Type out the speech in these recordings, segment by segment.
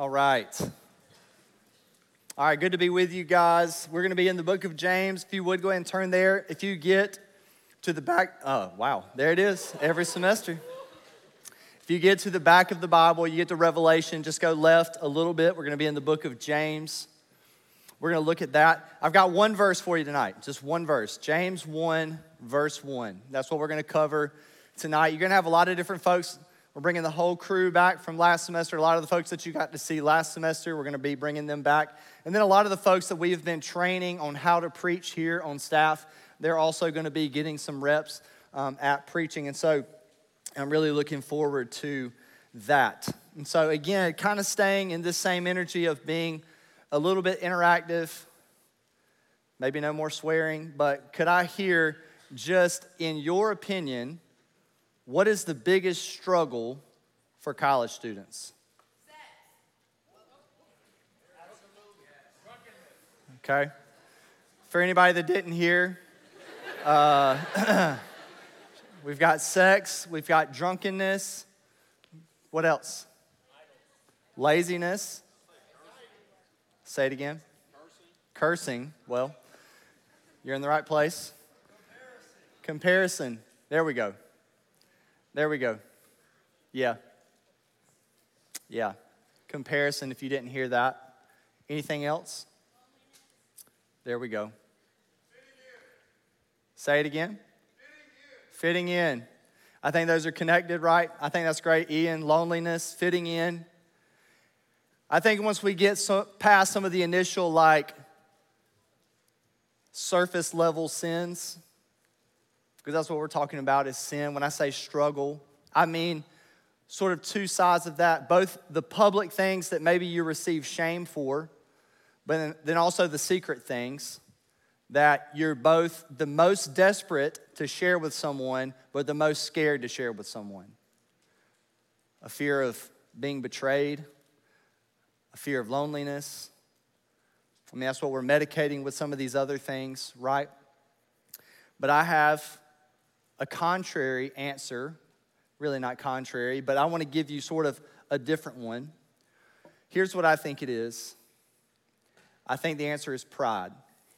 All right. All right, good to be with you guys. We're going to be in the book of James. If you would, go ahead and turn there. If you get to the back, oh, wow, there it is, every semester. If you get to the back of the Bible, you get to Revelation, just go left a little bit. We're going to be in the book of James. We're going to look at that. I've got one verse for you tonight, just one verse. James 1, verse 1. That's what we're going to cover tonight. You're going to have a lot of different folks. We're bringing the whole crew back from last semester. A lot of the folks that you got to see last semester, we're going to be bringing them back. And then a lot of the folks that we have been training on how to preach here on staff, they're also going to be getting some reps at preaching. And so I'm really looking forward to that. And so again, kind of staying in this same energy of being a little bit interactive, maybe no more swearing, but could I hear just in your opinion, what is the biggest struggle for college students? Okay. For anybody that didn't hear, we've got sex, we've got drunkenness. What else? Laziness. Say it again. Cursing. Well, you're in the right place. Comparison. There we go. There we go. Yeah. Comparison, if you didn't hear that. Anything else? There we go. Say it again. Fitting in. I think those are connected, right? I think that's great. Ian, loneliness, fitting in. I think once we get past some of the initial, surface level sins, because that's what we're talking about is sin. When I say struggle, I mean sort of two sides of that. Both the public things that maybe you receive shame for, but then also the secret things that you're both the most desperate to share with someone, but the most scared to share with someone. A fear of being betrayed, a fear of loneliness. I mean, that's what we're medicating with some of these other things, right? But I have a contrary answer, really not contrary, but I want to give you sort of a different one. Here's what I think it is. I think the answer is pride.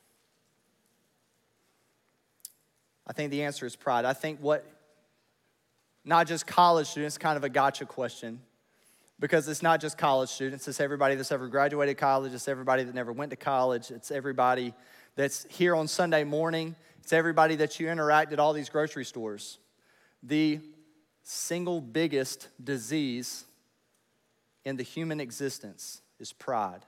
I think the answer is pride. I think not just college students, kind of a gotcha question, because it's not just college students, it's everybody that's ever graduated college, it's everybody that never went to college, it's everybody that's here on Sunday morning, it's everybody that you interact at all these grocery stores. The single biggest disease in the human existence is pride.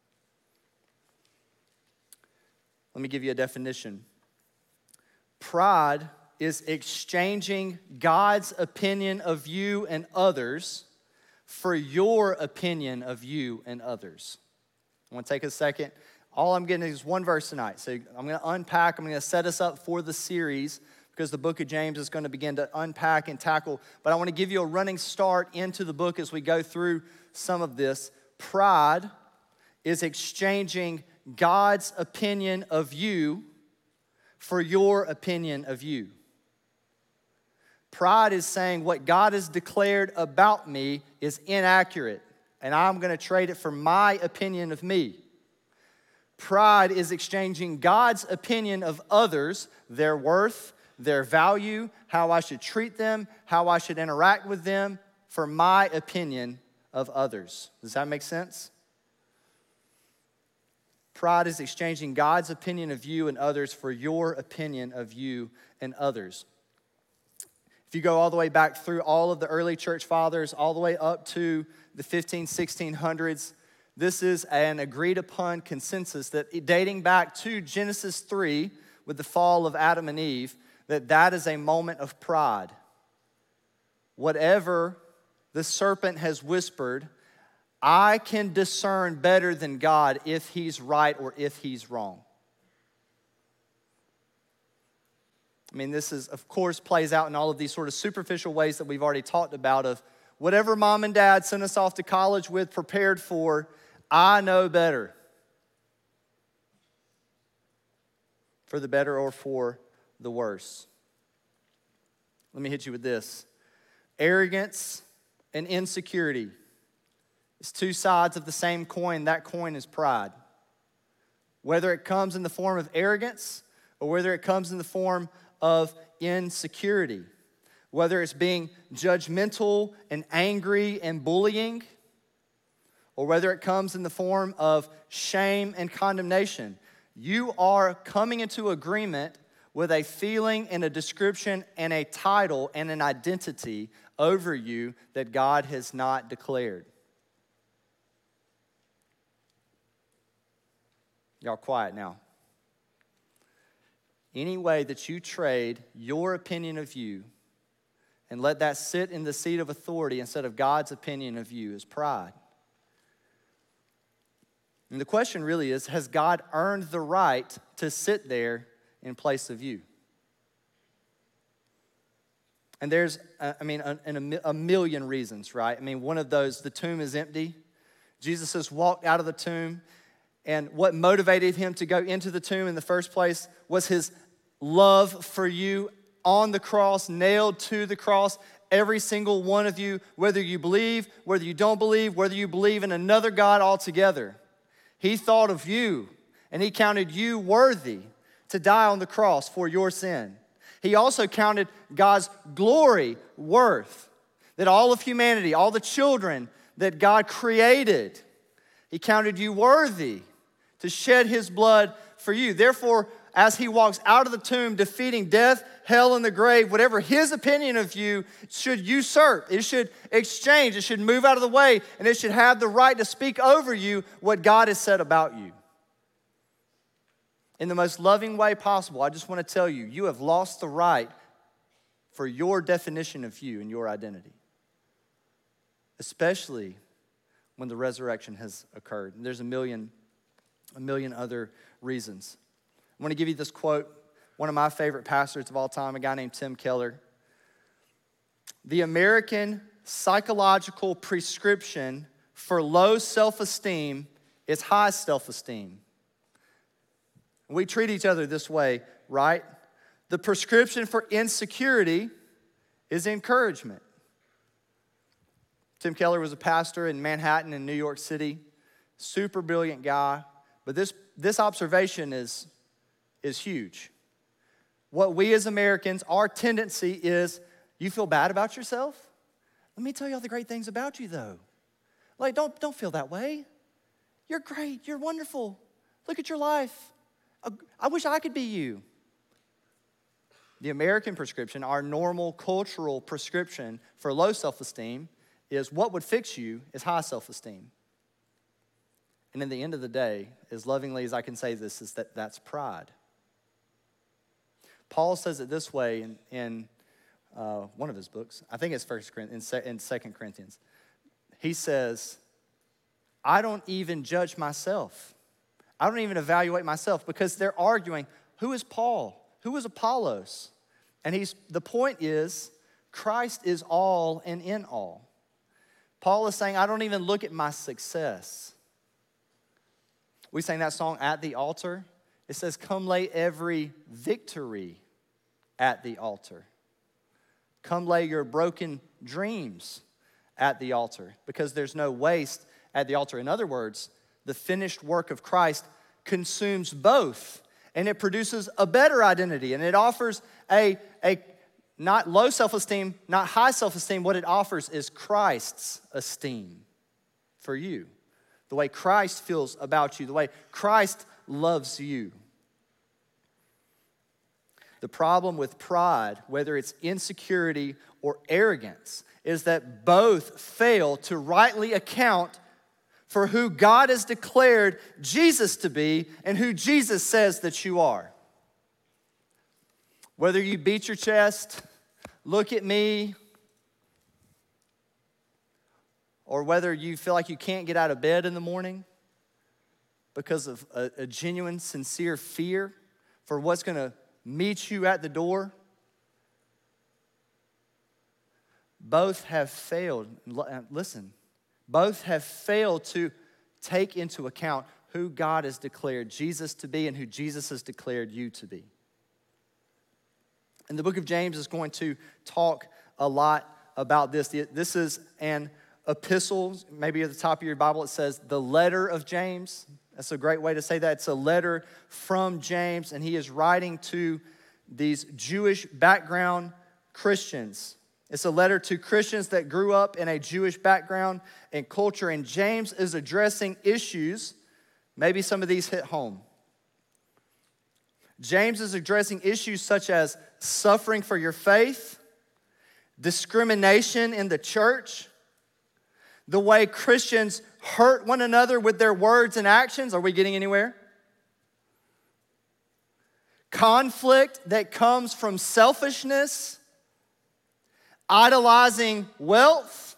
Let me give you a definition. Pride is exchanging God's opinion of you and others for your opinion of you and others. I want to take a second. All I'm getting is one verse tonight. So I'm going to unpack. I'm going to set us up for the series because the book of James is going to begin to unpack and tackle. But I want to give you a running start into the book as we go through some of this. Pride is exchanging God's opinion of you for your opinion of you. Pride is saying what God has declared about me is inaccurate, and I'm going to trade it for my opinion of me. Pride is exchanging God's opinion of others, their worth, their value, how I should treat them, how I should interact with them, for my opinion of others. Does that make sense? Pride is exchanging God's opinion of you and others for your opinion of you and others. If you go all the way back through all of the early church fathers, all the way up to the 1600s, this is an agreed upon consensus that dating back to Genesis 3 with the fall of Adam and Eve, that is a moment of pride. Whatever the serpent has whispered, I can discern better than God if he's right or if he's wrong. I mean, this is, of course, plays out in all of these sort of superficial ways that we've already talked about of whatever mom and dad sent us off to college with, prepared for, I know better. For the better or for the worse. Let me hit you with this. Arrogance and insecurity It's two sides of the same coin. That coin is pride. Whether it comes in the form of arrogance or whether it comes in the form of insecurity. Whether it's being judgmental and angry and bullying, or whether it comes in the form of shame and condemnation. You are coming into agreement with a feeling and a description and a title and an identity over you that God has not declared. Y'all quiet now. Any way that you trade your opinion of you and let that sit in the seat of authority instead of God's opinion of you is pride. And the question really is, has God earned the right to sit there in place of you? And there's, a million reasons, right? I mean, one of those, the tomb is empty. Jesus has walked out of the tomb, and what motivated him to go into the tomb in the first place was his love for you on the cross, nailed to the cross. Every single one of you, whether you believe, whether you don't believe, whether you believe in another God altogether, he thought of you, and he counted you worthy to die on the cross for your sin. He also counted God's glory worth, that all of humanity, all the children that God created, he counted you worthy to shed his blood for you. Therefore, as he walks out of the tomb, defeating death, hell, and the grave, whatever his opinion of you should usurp. It should exchange. It should move out of the way, and it should have the right to speak over you what God has said about you. In the most loving way possible, I just want to tell you, you have lost the right for your definition of you and your identity, especially when the resurrection has occurred. And there's a million other reasons. I want to give you this quote, one of my favorite pastors of all time, a guy named Tim Keller. The American psychological prescription for low self-esteem is high self-esteem. We treat each other this way, right? The prescription for insecurity is encouragement. Tim Keller was a pastor in Manhattan in New York City. Super brilliant guy. But this observation is huge. What we as Americans, our tendency is, you feel bad about yourself? Let me tell you all the great things about you, though. Like, don't feel that way. You're great. You're wonderful. Look at your life. I wish I could be you. The American prescription, our normal cultural prescription for low self-esteem is what would fix you is high self-esteem. And in the end of the day, as lovingly as I can say this, is that's pride. Paul says it this way in one of his books. I think it's 1 Corinthians, in 2 Corinthians. He says, I don't even judge myself. I don't even evaluate myself, because they're arguing, who is Paul? Who is Apollos? And the point is, Christ is all and in all. Paul is saying, I don't even look at my success. We sang that song, At the Altar. It says, come lay every victory at the altar. Come lay your broken dreams at the altar, because there's no waste at the altar. In other words, the finished work of Christ consumes both, and it produces a better identity, and it offers a not low self-esteem, not high self-esteem. What it offers is Christ's esteem for you, the way Christ feels about you, the way Christ loves you. The problem with pride, whether it's insecurity or arrogance, is that both fail to rightly account for who God has declared Jesus to be and who Jesus says that you are. Whether you beat your chest, look at me, or whether you feel like you can't get out of bed in the morning because of a genuine, sincere fear for what's going to meet you at the door, both have failed. Listen, both have failed to take into account who God has declared Jesus to be and who Jesus has declared you to be. And the book of James is going to talk a lot about this. This is an epistles. Maybe at the top of your Bible it says the letter of James. That's a great way to say that. It's a letter from James, and he is writing to these Jewish background Christians. It's a letter to Christians that grew up in a Jewish background and culture, and James is addressing issues. Maybe some of these hit home. James is addressing issues such as suffering for your faith, discrimination in the church, the way Christians hurt one another with their words and actions. Are we getting anywhere? Conflict that comes from selfishness, idolizing wealth.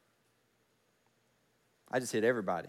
I just hit everybody.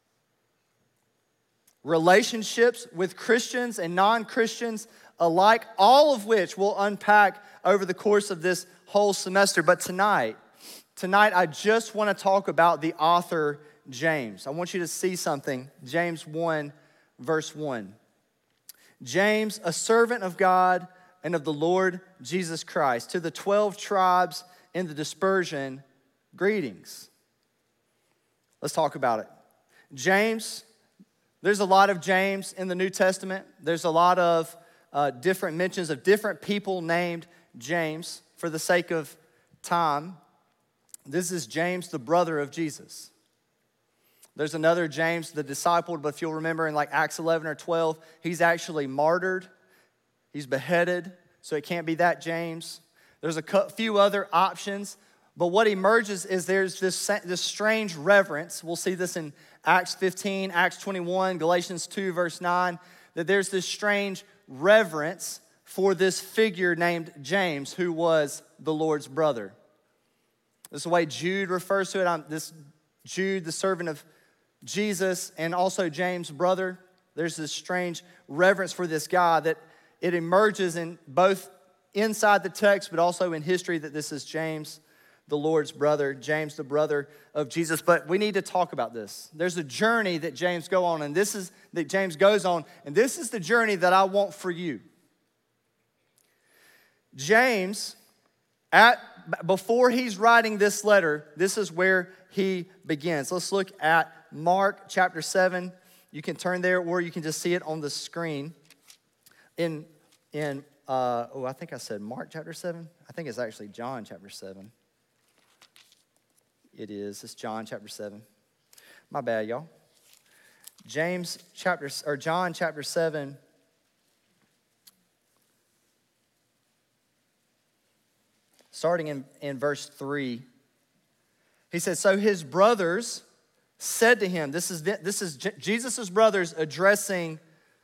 Relationships with Christians and non-Christians alike, all of which we'll unpack over the course of this whole semester. But tonight I just want to talk about the author James. I want you to see something. James 1, verse 1. James, a servant of God and of the Lord Jesus Christ, to the 12 tribes in the dispersion, greetings. Let's talk about it. James, there's a lot of James in the New Testament. There's a lot of different mentions of different people named James. For the sake of time, this is James, the brother of Jesus. There's another James, the disciple, but if you'll remember in like Acts 11 or 12, he's actually martyred. He's beheaded, so it can't be that James. There's a few other options, but what emerges is there's this strange reverence. We'll see this in Acts 15, Acts 21, Galatians 2, verse 9, that there's this strange reverence for this figure named James, who was the Lord's brother. This is the way Jude refers to it. This Jude, the servant of Jesus, and also James' brother. There's this strange reverence for this guy that it emerges in both inside the text, but also in history, that this is James, the Lord's brother, James, the brother of Jesus. But we need to talk about this. There's a journey that James goes on, and this is the journey that I want for you. James, before he's writing this letter, this is where he begins. Let's look at Mark chapter 7. You can turn there, or you can just see it on the screen. I think I said Mark chapter 7. I think it's actually John chapter 7. It's John chapter 7. My bad, y'all. John chapter 7. Starting in verse 3. He says, so his brothers said to him, this is Jesus' brothers addressing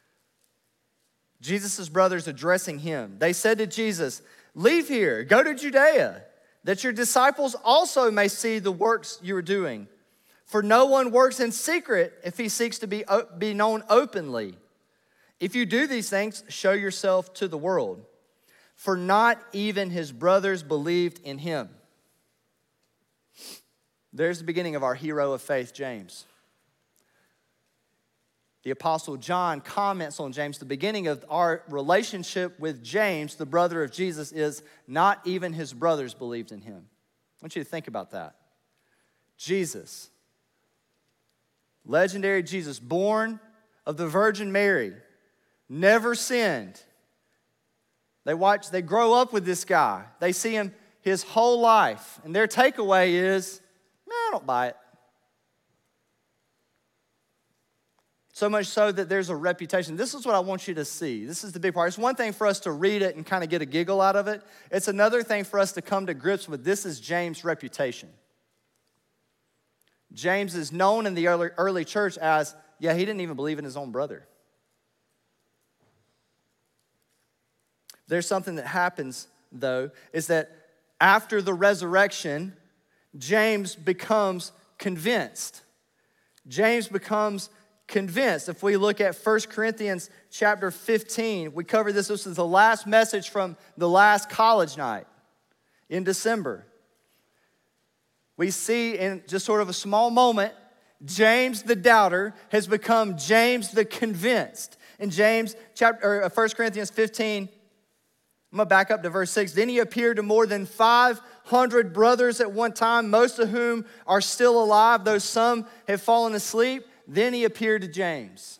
him. They said to Jesus, leave here, go to Judea, that your disciples also may see the works you are doing. For no one works in secret if he seeks to be known openly. If you do these things, show yourself to the world. For not even his brothers believed in him. There's the beginning of our hero of faith, James. The Apostle John comments on James. The beginning of our relationship with James, the brother of Jesus, is not even his brothers believed in him. I want you to think about that. Jesus, legendary Jesus, born of the Virgin Mary, never sinned. They grow up with this guy. They see him his whole life. And their takeaway is, I don't buy it. So much so that there's a reputation. This is what I want you to see. This is the big part. It's one thing for us to read it and kind of get a giggle out of it. It's another thing for us to come to grips with this is James' reputation. James is known in the early church as, he didn't even believe in his own brother. There's something that happens, though, is that after the resurrection, James becomes convinced. James becomes convinced. If we look at 1 Corinthians chapter 15, we covered this. This is the last message from the last college night in December. We see in just sort of a small moment, James the doubter has become James the convinced. In 1 Corinthians 15, I'm I'm going to back up to verse 6. Then he appeared to more than 500 brothers at one time, most of whom are still alive, though some have fallen asleep. Then he appeared to James.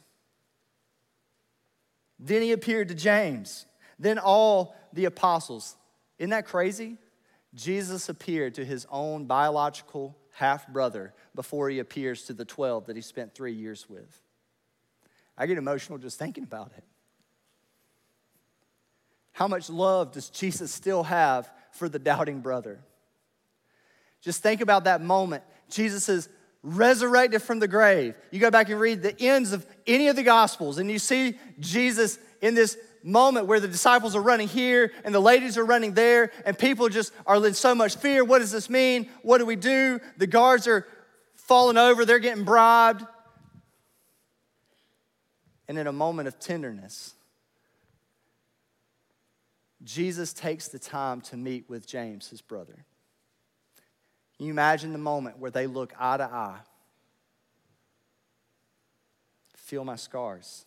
Then he appeared to James. Then all the apostles. Isn't that crazy? Jesus appeared to his own biological half-brother before he appears to the 12 that he spent 3 years with. I get emotional just thinking about it. How much love does Jesus still have for the doubting brother? Just think about that moment. Jesus is resurrected from the grave. You go back and read the ends of any of the Gospels, and you see Jesus in this moment where the disciples are running here and the ladies are running there, and people just are in so much fear. What does this mean? What do we do? The guards are falling over. They're getting bribed. And in a moment of tenderness, Jesus takes the time to meet with James, his brother. Can you imagine the moment where they look eye to eye? Feel my scars.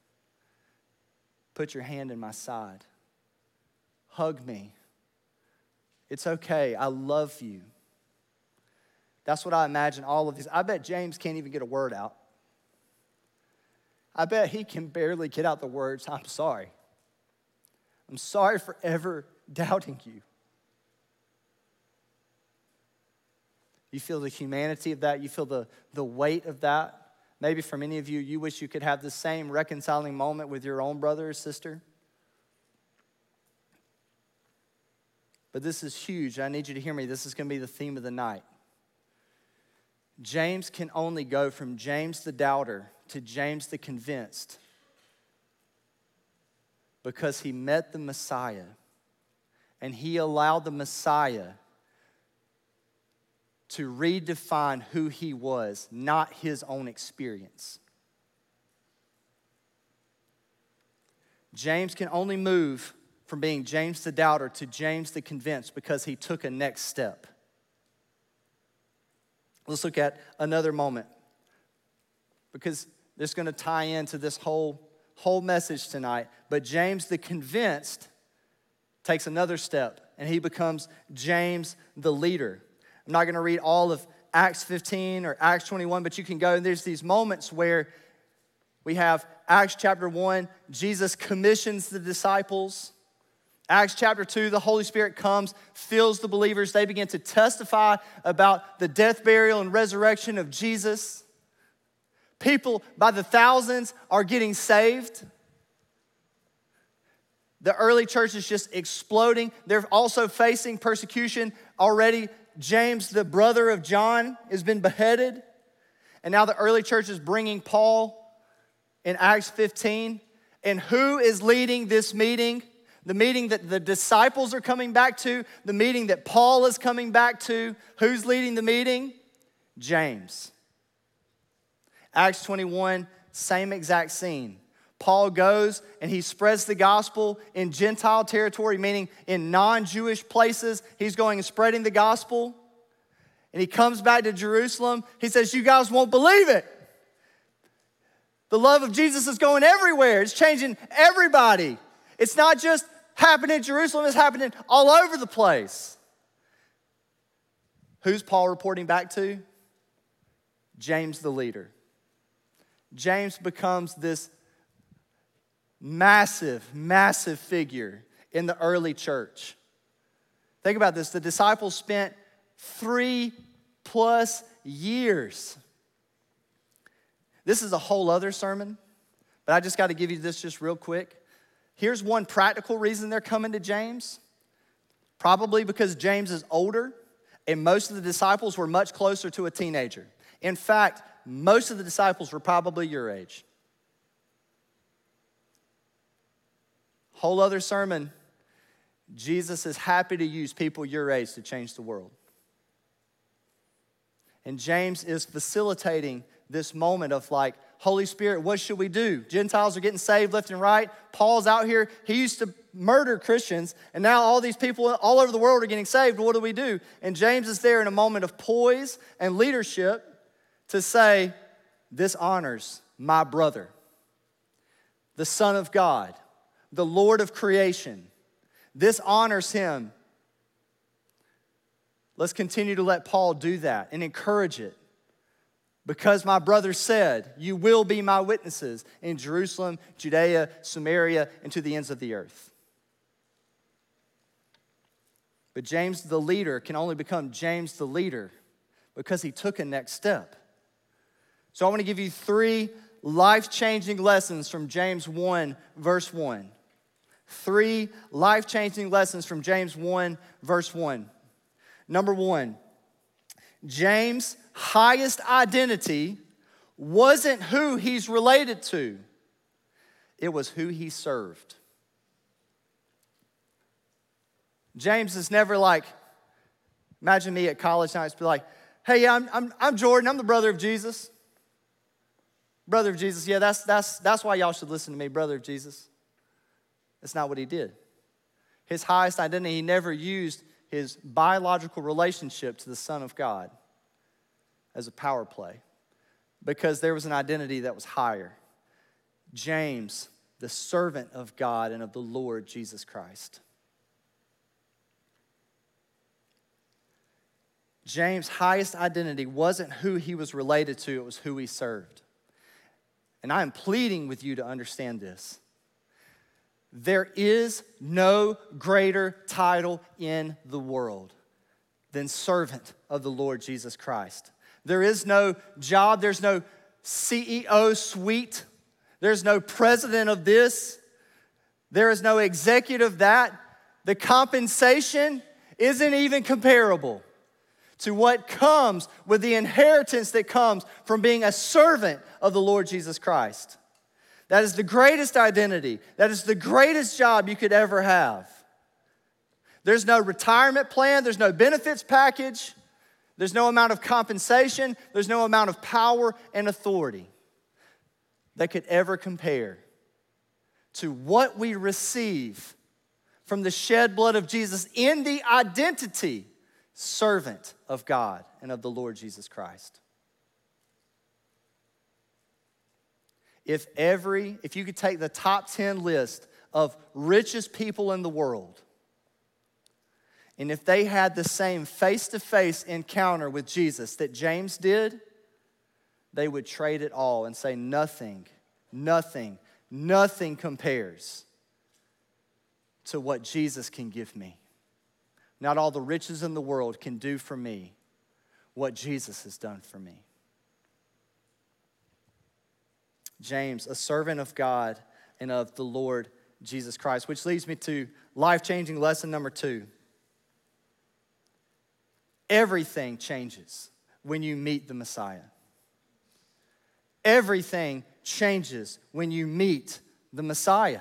Put your hand in my side. Hug me. It's okay. I love you. That's what I imagine all of these. I bet James can't even get a word out. I bet he can barely get out the words, I'm sorry. I'm sorry for ever doubting you. You feel the humanity of that. You feel the weight of that. Maybe for many of you, you wish you could have the same reconciling moment with your own brother or sister. But this is huge. I need you to hear me. This is going to be the theme of the night. James can only go from James the doubter to James the convinced because he met the Messiah and he allowed the Messiah to redefine who he was, not his own experience. James can only move from being James the doubter to James the convinced because he took a next step. Let's look at another moment because this is going to tie into this whole message tonight. But James the convinced takes another step and he becomes James the leader. I'm not going to read all of Acts 15 or Acts 21, but you can go and there's these moments where we have Acts chapter 1, Jesus commissions the disciples. Acts chapter 2, the Holy Spirit comes, fills the believers. They begin to testify about the death, burial, and resurrection of Jesus. People by the thousands are getting saved. The early church is just exploding. They're also facing persecution already. James, the brother of John, has been beheaded. And now the early church is bringing Paul in Acts 15. And who is leading this meeting? The meeting that the disciples are coming back to, the meeting that Paul is coming back to. Who's leading the meeting? James. Acts 21, same exact scene. Paul goes and he spreads the gospel in Gentile territory, meaning in non-Jewish places. He's going and spreading the gospel. And he comes back to Jerusalem. He says, you guys won't believe it. The love of Jesus is going everywhere. It's changing everybody. It's not just happening in Jerusalem, it's happening all over the place. Who's Paul reporting back to? James the leader. James becomes this massive, massive figure in the early church. Think about this. The disciples spent 3+ years. This is a whole other sermon, but I just got to give you this just real quick. Here's one practical reason they're coming to James. Probably because James is older and most of the disciples were much closer to a teenager. In fact, most of the disciples were probably your age. Whole other sermon. Jesus is happy to use people your age to change the world. And James is facilitating this moment of like, Holy Spirit, what should we do? Gentiles are getting saved left and right. Paul's out here. He used to murder Christians, and now all these people all over the world are getting saved. What do we do? And James is there in a moment of poise and leadership to say, this honors my brother, the Son of God, the Lord of creation. This honors him. Let's continue to let Paul do that and encourage it. Because my brother said, you will be my witnesses in Jerusalem, Judea, Samaria, and to the ends of the earth. But James the leader can only become James the leader because he took a next step. So I want to give you 3 life-changing lessons from James 1, verse 1. 3 life-changing lessons from James 1, verse 1. Number 1, James' highest identity wasn't who he's related to. It was who he served. James is never like, imagine me at college nights be like, hey, yeah, I'm Jordan, I'm the brother of Jesus. Brother of Jesus, yeah, that's why y'all should listen to me, brother of Jesus. That's not what he did. His highest identity, he never used his biological relationship to the Son of God as a power play because there was an identity that was higher. James, the servant of God and of the Lord Jesus Christ. James' highest identity wasn't who he was related to, it was who he served. And I am pleading with you to understand this. There is no greater title in the world than servant of the Lord Jesus Christ. There is no job, there's no CEO suite, there's no president of this, there is no executive that. The compensation isn't even comparable to what comes with the inheritance that comes from being a servant of the Lord Jesus Christ. That is the greatest identity. That is the greatest job you could ever have. There's no retirement plan. There's no benefits package. There's no amount of compensation. There's no amount of power and authority that could ever compare to what we receive from the shed blood of Jesus in the identity servant of God and of the Lord Jesus Christ. If you could take the top 10 list of richest people in the world, and if they had the same face-to-face encounter with Jesus that James did, they would trade it all and say nothing compares to what Jesus can give me. Not all the riches in the world can do for me what Jesus has done for me. James, a servant of God and of the Lord Jesus Christ, which leads me to life-changing lesson number 2. Everything changes when you meet the Messiah. Everything changes when you meet the Messiah.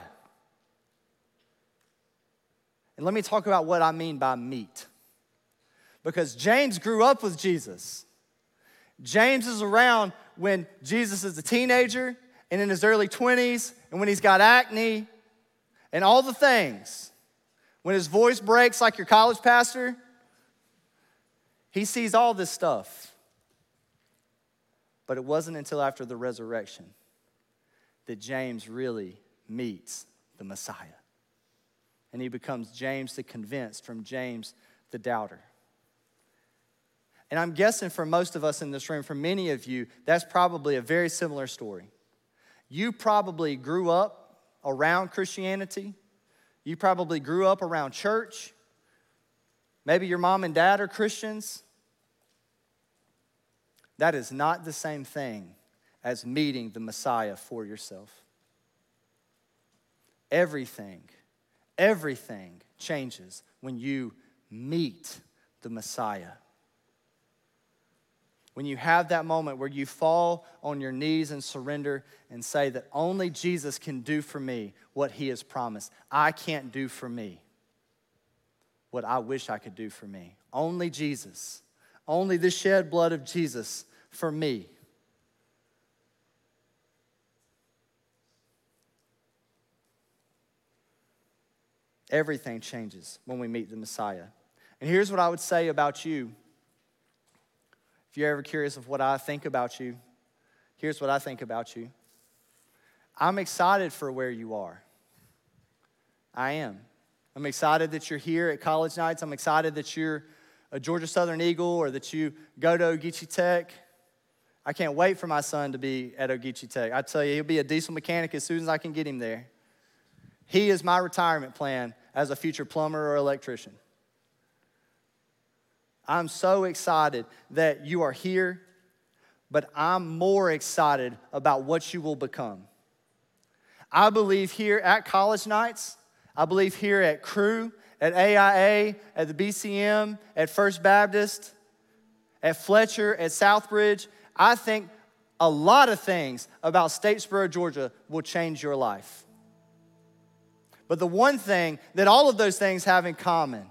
And let me talk about what I mean by meet. Because James grew up with Jesus. James is around when Jesus is a teenager and in his early 20s and when he's got acne and all the things. When his voice breaks like your college pastor, he sees all this stuff. But it wasn't until after the resurrection that James really meets the Messiah. And he becomes James the convinced from James the doubter. And I'm guessing for most of us in this room, for many of you, that's probably a very similar story. You probably grew up around Christianity. You probably grew up around church. Maybe your mom and dad are Christians. That is not the same thing as meeting the Messiah for yourself. Everything changes when you meet the Messiah. When you have that moment where you fall on your knees and surrender and say that only Jesus can do for me what he has promised. I can't do for me what I wish I could do for me. Only Jesus. Only the shed blood of Jesus for me. Everything changes when we meet the Messiah. And here's what I would say about you. If you're ever curious of what I think about you, here's what I think about you. I'm excited for where you are. I am. I'm excited that you're here at College Nights. I'm excited that you're a Georgia Southern Eagle or that you go to Ogeechee Tech. I can't wait for my son to be at Ogeechee Tech. I tell you, he'll be a diesel mechanic as soon as I can get him there. He is my retirement plan as a future plumber or electrician. I'm so excited that you are here, but I'm more excited about what you will become. I believe here at College Nights, I believe here at Cru, at AIA, at the BCM, at First Baptist, at Fletcher, at Southbridge, I think a lot of things about Statesboro, Georgia will change your life. But the one thing that all of those things have in common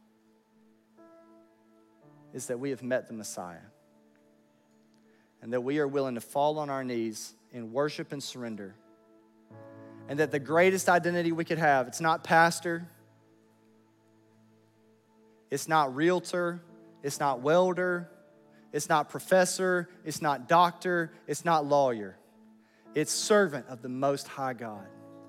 is that we have met the Messiah and that we are willing to fall on our knees in worship and surrender. And that the greatest identity we could have, it's not pastor, it's not realtor, it's not welder, it's not professor, it's not doctor, it's not lawyer. It's servant of the Most High God.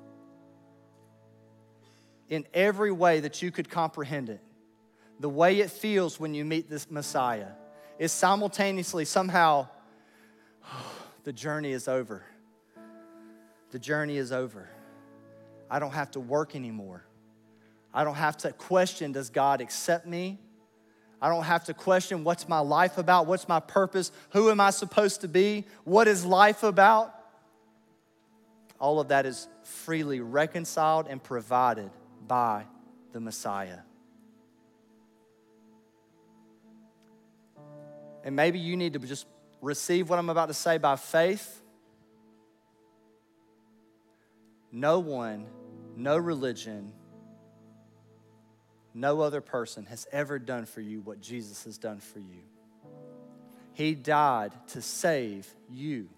In every way that you could comprehend it, the way it feels when you meet this Messiah is simultaneously somehow, the journey is over. The journey is over. I don't have to work anymore. I don't have to question, does God accept me? I don't have to question, what's my life about? What's my purpose? Who am I supposed to be? What is life about? All of that is freely reconciled and provided by the Messiah. And maybe you need to just receive what I'm about to say by faith. No one, no religion, no other person has ever done for you what Jesus has done for you. He died to save you.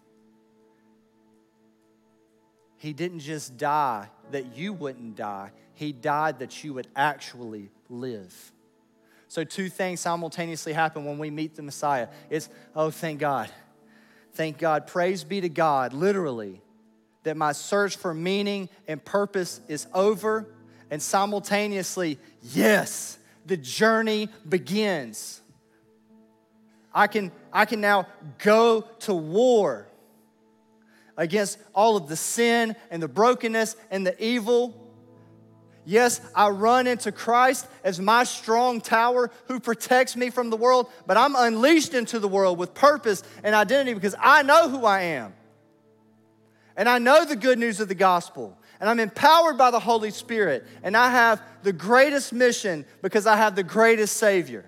He didn't just die that you wouldn't die. He died that you would actually live. So two things simultaneously happen when we meet the Messiah. It's, oh, thank God. Thank God. Praise be to God, literally, that my search for meaning and purpose is over. And simultaneously, yes, the journey begins. I can now go to war against all of the sin and the brokenness and the evil. Yes, I run into Christ as my strong tower who protects me from the world, but I'm unleashed into the world with purpose and identity because I know who I am. And I know the good news of the gospel. And I'm empowered by the Holy Spirit. And I have the greatest mission because I have the greatest Savior.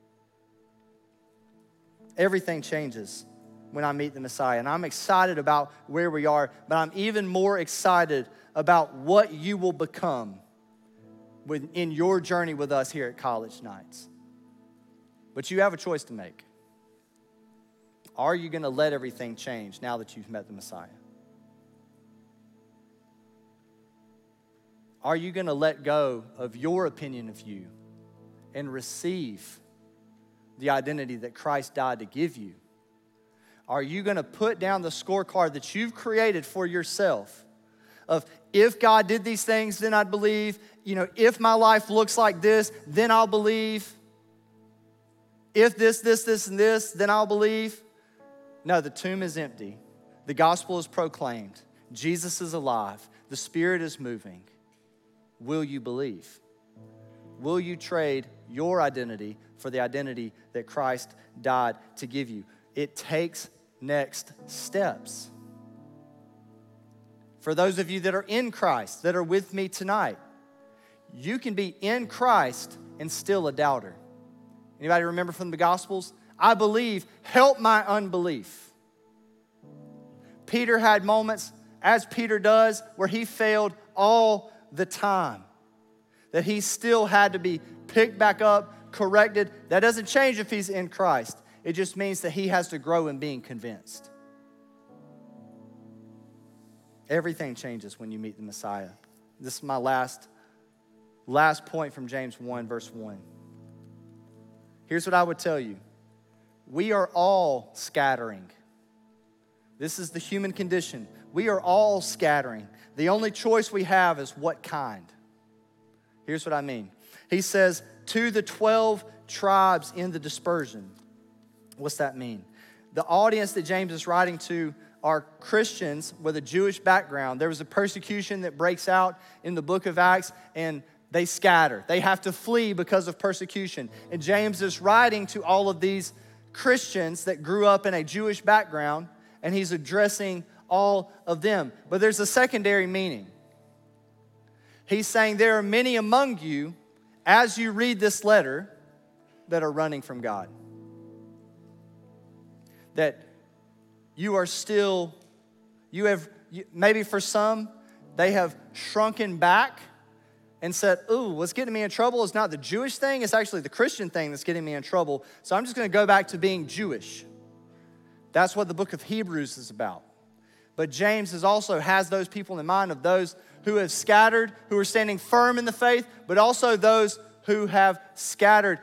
Everything changes when I meet the Messiah. And I'm excited about where we are, but I'm even more excited about what you will become in your journey with us here at College Nights. But you have a choice to make. Are you going to let everything change now that you've met the Messiah? Are you going to let go of your opinion of you and receive the identity that Christ died to give you? Are you going to put down the scorecard that you've created for yourself of, if God did these things, then I'd believe. If my life looks like this, then I'll believe. If this, and this, then I'll believe. No, the tomb is empty. The gospel is proclaimed. Jesus is alive. The Spirit is moving. Will you believe? Will you trade your identity for the identity that Christ died to give you? It takes next steps. For those of you that are in Christ, that are with me tonight, you can be in Christ and still a doubter. Anybody remember from the Gospels? I believe, help my unbelief. Peter had moments, as Peter does, where he failed all the time, that he still had to be picked back up, corrected. That doesn't change if he's in Christ. It just means that he has to grow in being convinced. Everything changes when you meet the Messiah. This is my last point from James 1, verse 1. Here's what I would tell you. We are all scattering. This is the human condition. We are all scattering. The only choice we have is what kind. Here's what I mean. He says, to the 12 tribes in the dispersion. What's that mean? The audience that James is writing to are Christians with a Jewish background. There was a persecution that breaks out in the book of Acts, and they scatter. They have to flee because of persecution. And James is writing to all of these Christians that grew up in a Jewish background, and he's addressing all of them. But there's a secondary meaning. He's saying there are many among you, as you read this letter, that are running from God. That you are still, maybe for some, they have shrunken back and said, ooh, what's getting me in trouble is not the Jewish thing, it's actually the Christian thing that's getting me in trouble. So I'm just going to go back to being Jewish. That's what the book of Hebrews is about. But James also has those people in mind, of those who have scattered, who are standing firm in the faith, but also those who have scattered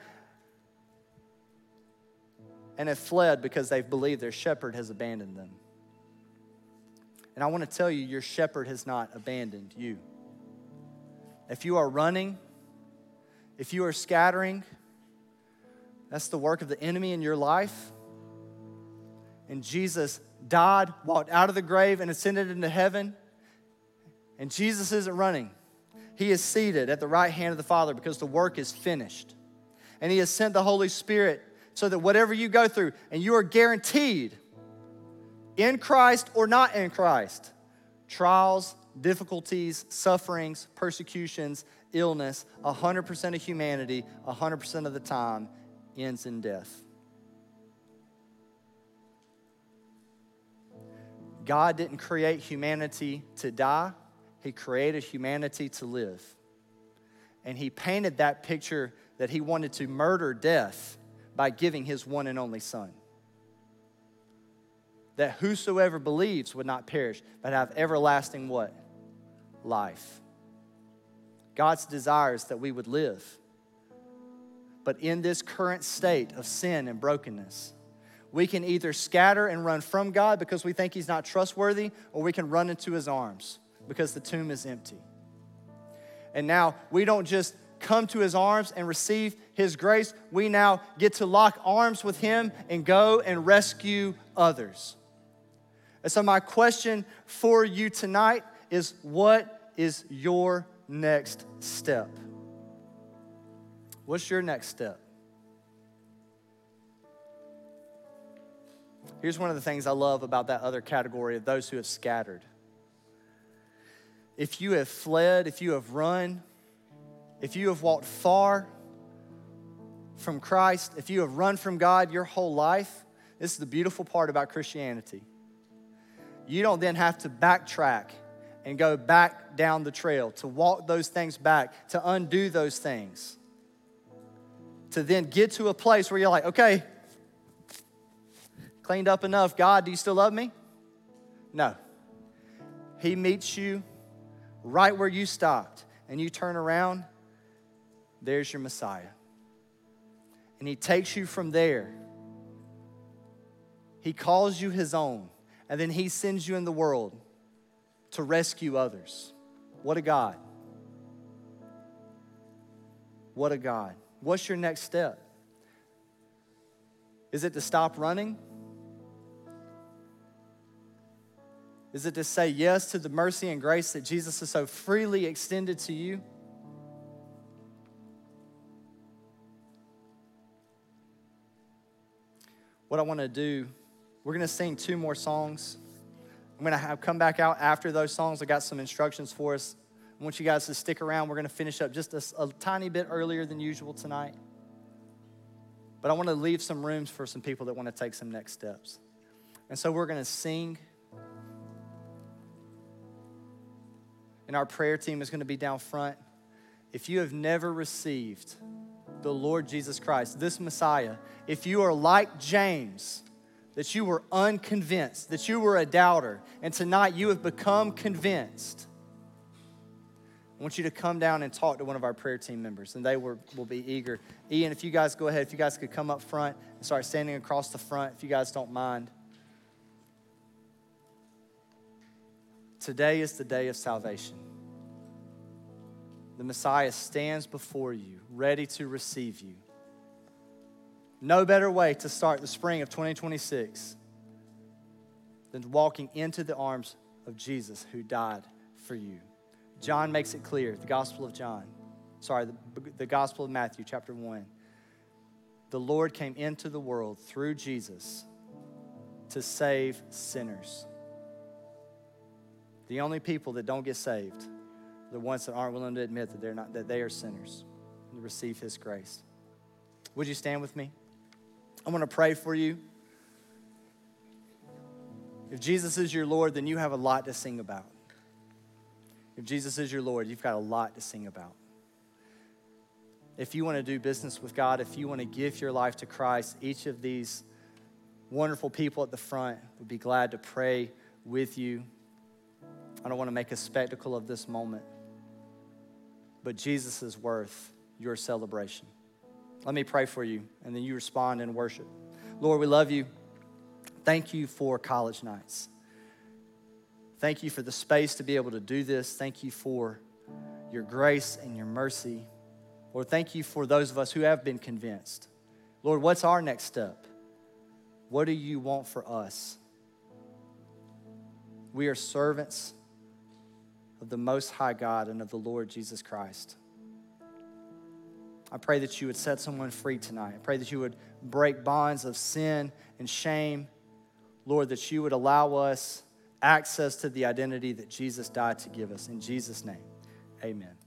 and have fled because they've believed their shepherd has abandoned them. And I want to tell you, your shepherd has not abandoned you. If you are running, if you are scattering, that's the work of the enemy in your life. And Jesus died, walked out of the grave, and ascended into heaven. And Jesus isn't running. He is seated at the right hand of the Father because the work is finished. And He has sent the Holy Spirit so that whatever you go through, and you are guaranteed, in Christ or not in Christ, trials, difficulties, sufferings, persecutions, illness, 100% of humanity, 100% of the time, ends in death. God didn't create humanity to die. He created humanity to live. And He painted that picture that He wanted to murder death by giving His one and only Son. That whosoever believes would not perish, but have everlasting what? Life. God's desire is that we would live. But in this current state of sin and brokenness, we can either scatter and run from God because we think He's not trustworthy, or we can run into His arms because the tomb is empty. And now we don't just come to His arms and receive His grace. We now get to lock arms with Him and go and rescue others. And so my question for you tonight is, what is your next step? What's your next step? Here's one of the things I love about that other category of those who have scattered. If you have fled, if you have run, if you have walked far from Christ, if you have run from God your whole life, this is the beautiful part about Christianity. You don't then have to backtrack and go back down the trail, to walk those things back, to undo those things, to then get to a place where you're like, okay, cleaned up enough. God, do you still love me? No. He meets you right where you stopped, and you turn around, there's your Messiah. And He takes you from there. He calls you His own, and then He sends you in the world to rescue others. What a God. What a God. What's your next step? Is it to stop running? Is it to say yes to the mercy and grace that Jesus has so freely extended to you? What I want to do, we're going to sing 2 more songs. I'm going to come back out after those songs. I got some instructions for us. I want you guys to stick around. We're going to finish up just a tiny bit earlier than usual tonight. But I want to leave some rooms for some people that want to take some next steps. And so we're going to sing. And our prayer team is going to be down front. If you have never received the Lord Jesus Christ, this Messiah, if you are like James, that you were unconvinced, that you were a doubter, and tonight you have become convinced, I want you to come down and talk to one of our prayer team members, and they will be eager. Ian, if you guys go ahead, if you guys could come up front and start standing across the front, if you guys don't mind. Today is the day of salvation. the Messiah stands before you, ready to receive you. No better way to start the spring of 2026 than walking into the arms of Jesus who died for you. John makes it clear, the Gospel of the Gospel of Matthew, chapter 1. The Lord came into the world through Jesus to save sinners. The only people that don't get saved are the ones that aren't willing to admit that they are sinners and receive his grace. Would you stand with me? I'm going to pray for you. If Jesus is your Lord, then you have a lot to sing about. If Jesus is your Lord, you've got a lot to sing about. If you want to do business with God, if you want to give your life to Christ, each of these wonderful people at the front would be glad to pray with you. I don't want to make a spectacle of this moment, but Jesus is worth your celebration. Let me pray for you, and then you respond in worship. Lord, we love you. Thank you for college nights. Thank you for the space to be able to do this. Thank you for your grace and your mercy. Lord, thank you for those of us who have been convinced. Lord, what's our next step? What do you want for us? We are servants of the Most High God and of the Lord Jesus Christ. I pray that you would set someone free tonight. I pray that you would break bonds of sin and shame. Lord, that you would allow us access to the identity that Jesus died to give us. In Jesus' name, amen.